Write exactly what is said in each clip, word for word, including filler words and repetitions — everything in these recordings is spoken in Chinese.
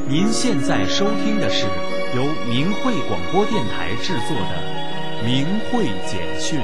您现在收听的是由明慧广播电台制作的《明慧简讯》。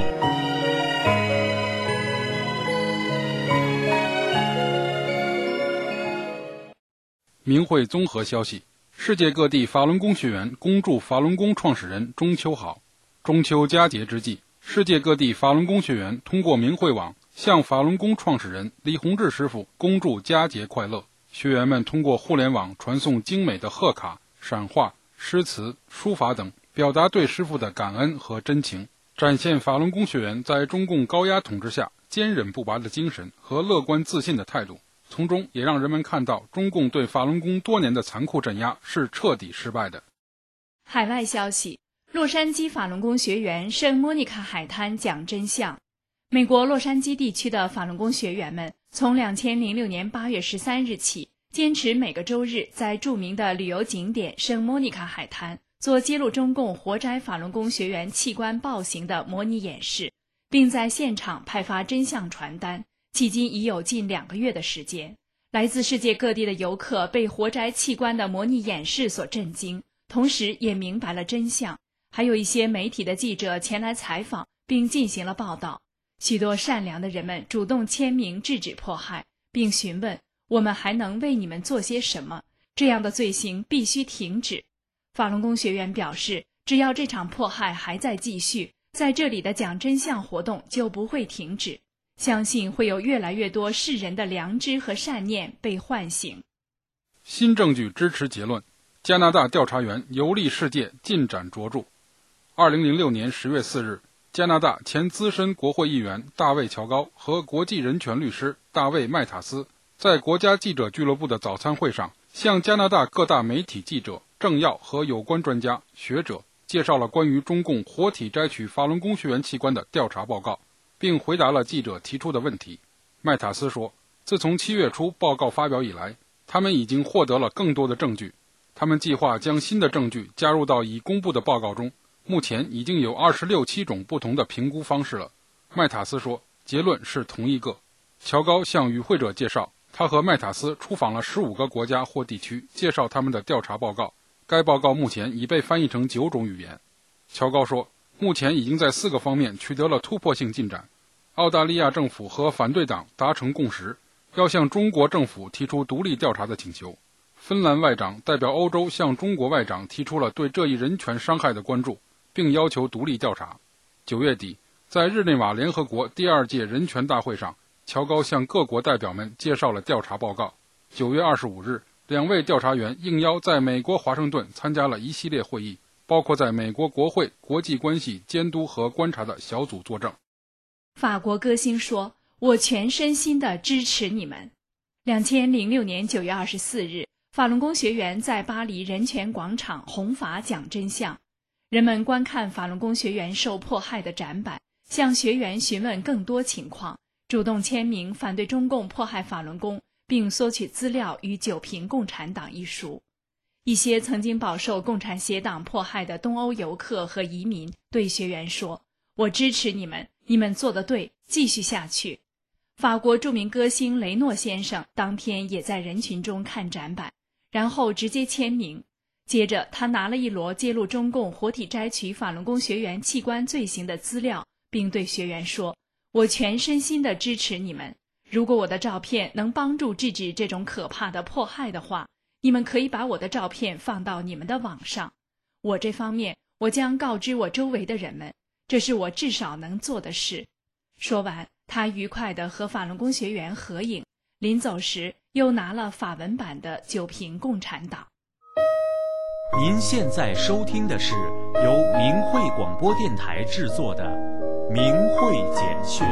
明慧综合消息：世界各地法轮功学员恭祝法轮功创始人中秋好。中秋佳节之际，世界各地法轮功学员通过明慧网向法轮功创始人李洪志师傅恭祝佳节快乐。学员们通过互联网传送精美的贺卡、闪画、诗词、书法等，表达对师傅的感恩和真情，展现法轮功学员在中共高压统治下坚韧不拔的精神和乐观自信的态度，从中也让人们看到中共对法轮功多年的残酷镇压是彻底失败的。 海外消息：洛杉矶法轮功学员圣莫妮卡海滩讲真相。美国洛杉矶地区的法轮功学员们从两千零六年八月十三日起，坚持每个周日在著名的旅游景点圣莫妮卡海滩做揭露中共活摘法轮功学员器官暴行的模拟演示，并在现场派发真相传单，迄今已有近两个月的时间。来自世界各地的游客被活摘器官的模拟演示所震惊，同时也明白了真相。还有一些媒体的记者前来采访并进行了报道。许多善良的人们主动签名制止迫害，并询问我们还能为你们做些什么，这样的罪行必须停止。法轮功学员表示，只要这场迫害还在继续，在这里的讲真相活动就不会停止，相信会有越来越多世人的良知和善念被唤醒。 新证据支持结论，加拿大调查员游历世界进展卓著。二零零六年十月四日，加拿大前资深国会议员大卫·乔高和国际人权律师大卫·麦塔斯在国家记者俱乐部的早餐会上，向加拿大各大媒体记者、政要和有关专家、学者介绍了关于中共活体摘取法轮功学员器官的调查报告，并回答了记者提出的问题。麦塔斯说，自从七月初报告发表以来，他们已经获得了更多的证据，他们计划将新的证据加入到已公布的报告中。目前已经有二十六七种不同的评估方式了。麦塔斯说，结论是同一个。乔高向与会者介绍，他和麦塔斯出访了十五个国家或地区，介绍他们的调查报告。该报告目前已被翻译成九种语言。乔高说，目前已经在四个方面取得了突破性进展。澳大利亚政府和反对党达成共识，要向中国政府提出独立调查的请求。芬兰外长代表欧洲向中国外长提出了对这一人权伤害的关注，并要求独立调查。九月底，在日内瓦联合国第二届人权大会上，乔高向各国代表们介绍了调查报告。九月二十五日，两位调查员应邀在美国华盛顿参加了一系列会议，包括在美国国会国际关系监督和观察的小组作证。 法国歌星说，我全身心地支持你们。两千零六年九月二十四日，法轮功学员在巴黎人权广场弘法讲真相。人们观看法轮功学员受迫害的展板，向学员询问更多情况，主动签名反对中共迫害法轮功，并索取资料与《九评共产党》一书。一些曾经饱受共产邪党迫害的东欧游客和移民对学员说，我支持你们，你们做得对，继续下去。法国著名歌星雷诺先生当天也在人群中看展板，然后直接签名。接着他拿了一摞揭露中共活体摘取法轮功学员器官罪行的资料，并对学员说，我全身心地支持你们，如果我的照片能帮助制止这种可怕的迫害的话，你们可以把我的照片放到你们的网上。我这方面我将告知我周围的人们，这是我至少能做的事。说完，他愉快地和法轮功学员合影，临走时又拿了法文版的《九评共产党》。 您现在收听的是由明慧广播电台制作的《明慧简讯》。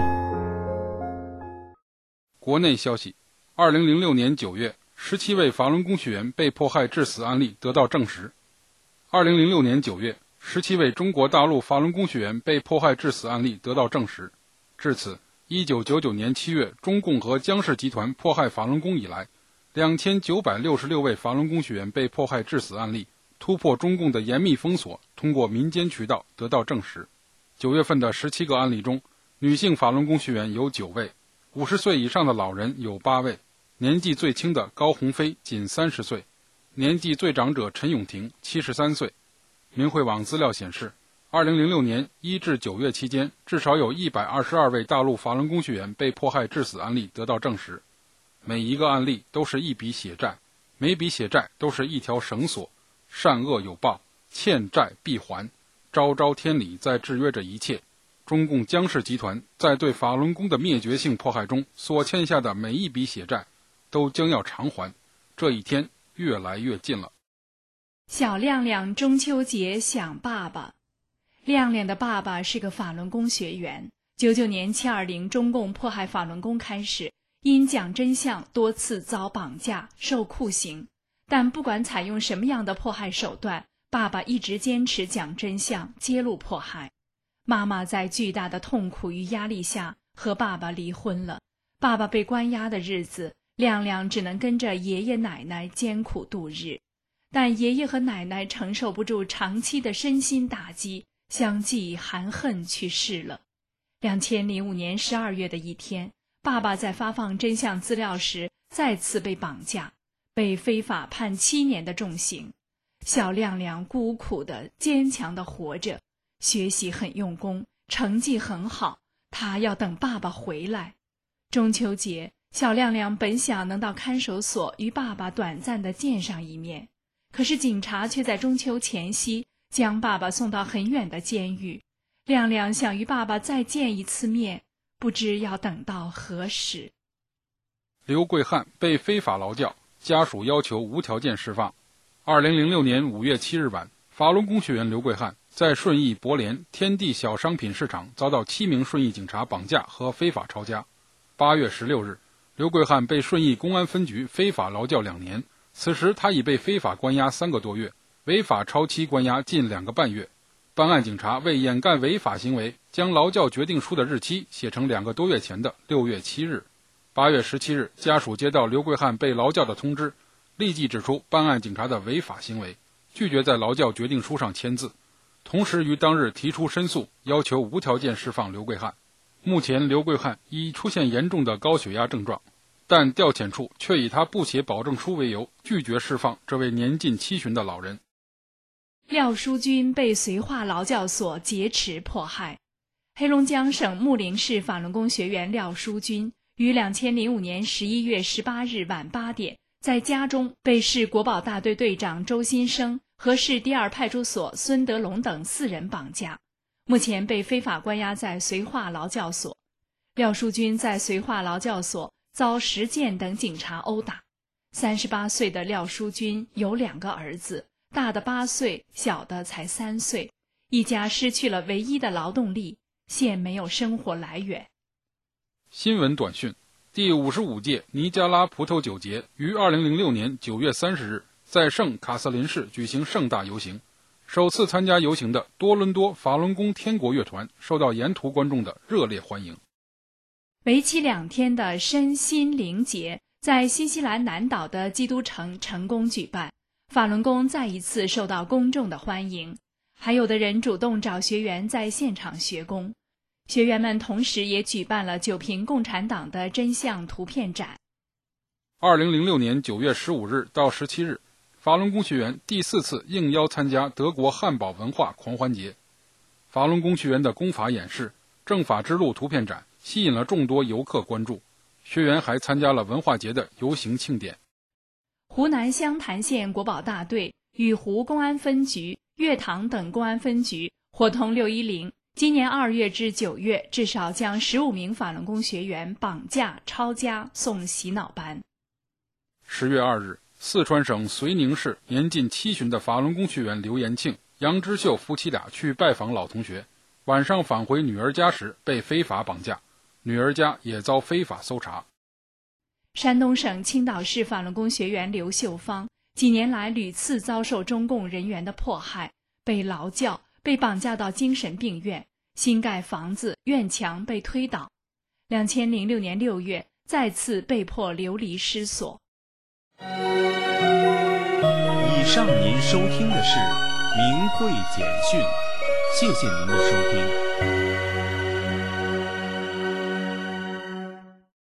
国内消息：二零零六年九月，十七位法轮功学员被迫害致死案例得到证实。二零零六年九月，十七位中国大陆法轮功学员被迫害致死案例得到证实。至此，一九九九年七月中共和江氏集团迫害法轮功以来，两千九百六十六位法轮功学员被迫害致死案例突破中共的严密封锁，通过民间渠道得到证实。九月份的十七个案例中，女性法轮功学员有九位，五十岁以上的老人有八位，年纪最轻的高鸿飞仅三十岁， 年纪最长者陈永廷七十三岁。明慧网资料显示，二零零六年一至九月期间，至少有一百二十二位大陆法轮功学员被迫害致死案例得到证实。每一个案例都是一笔血债，每笔血债都是一条绳索，善恶有报，欠债必还，昭昭天理在制约着一切。中共江氏集团在对法轮功的灭绝性迫害中所欠下的每一笔血债，都将要偿还，这一天越来越近了。 小亮亮中秋节想爸爸。亮亮的爸爸是个法轮功学员。九九年七二零中共迫害法轮功开始，因讲真相多次遭绑架、受酷刑。但不管采用什么样的迫害手段，爸爸一直坚持讲真相，揭露迫害。妈妈在巨大的痛苦与压力下和爸爸离婚了。爸爸被关押的日子，亮亮只能跟着爷爷奶奶艰苦度日。但爷爷和奶奶承受不住长期的身心打击，相继含恨去世了。两千零五年十二月的一天，爸爸在发放真相资料时再次被绑架，被非法判七年的重刑。小亮亮孤苦的、坚强的活着，学习很用功，成绩很好，他要等爸爸回来。中秋节，小亮亮本想能到看守所与爸爸短暂的见上一面，可是警察却在中秋前夕将爸爸送到很远的监狱。亮亮想与爸爸再见一次面，不知要等到何时。 刘桂汉被非法劳教，家属要求无条件释放。二零零六年五月七日晚，法轮功学员刘桂汉在顺义博联天地小商品市场遭到七名顺义警察绑架和非法抄家。八月十六日，刘桂汉被顺义公安分局非法劳教两年，此时他已被非法关押三个多月，违法超期关押近两个半月。办案警察为掩盖违法行为，将劳教决定书的日期写成两个多月前的六月七日。八月十七日，家属接到刘桂汉被劳教的通知，立即指出办案警察的违法行为，拒绝在劳教决定书上签字，同时于当日提出申诉，要求无条件释放刘桂汉。目前刘桂汉已出现严重的高血压症状，但调遣处却以他不写保证书为由，拒绝释放这位年近七旬的老人。 廖淑君被绥化劳教所劫持迫害。黑龙江省木陵市法轮功学员廖淑君于两千零五年十一月十八日晚八点，在家中被市国保大队队长周新生和市第二派出所孙德龙等四人绑架，目前被非法关押在绥化劳教所。廖淑君在绥化劳教所遭石建等警察殴打。三十八岁的廖淑君有两个儿子，大的八岁，小的才三岁，一家失去了唯一的劳动力，现没有生活来源。 新闻短讯：第五十五届尼加拉葡萄酒节于二零零六年九月三十日在圣卡瑟琳市举行盛大游行。首次参加游行的多伦多法轮功天国乐团受到沿途观众的热烈欢迎。 为期两天的身心灵节在新西兰南岛的基督城成功举办，法轮功再一次受到公众的欢迎，还有的人主动找学员在现场学功。学员们同时也举办了九评共产党的真相图片展。 二零零六年九月十五日到十七日，法轮功学员第四次应邀参加德国汉堡文化狂欢节。法轮功学员的功法演示、正法之路图片展吸引了众多游客关注，学员还参加了文化节的游行庆典。 湖南湘潭县国保大队、雨湖公安分局、岳塘等公安分局伙同六一零，今年二月至九月至少将十五名法轮功学员绑架、抄家送洗脑班。 十月二日，四川省遂宁市年近七旬的法轮功学员刘延庆、杨之秀夫妻俩去拜访老同学，晚上返回女儿家时被非法绑架，女儿家也遭非法搜查。 山东省青岛市法轮功学员刘秀芳几年来屡次遭受中共人员的迫害，被劳教，被绑架到精神病院，新盖房子院墙被推倒。两千零六年六月，再次被迫流离失所。 以上您收听的是明慧简讯，谢谢您的收听。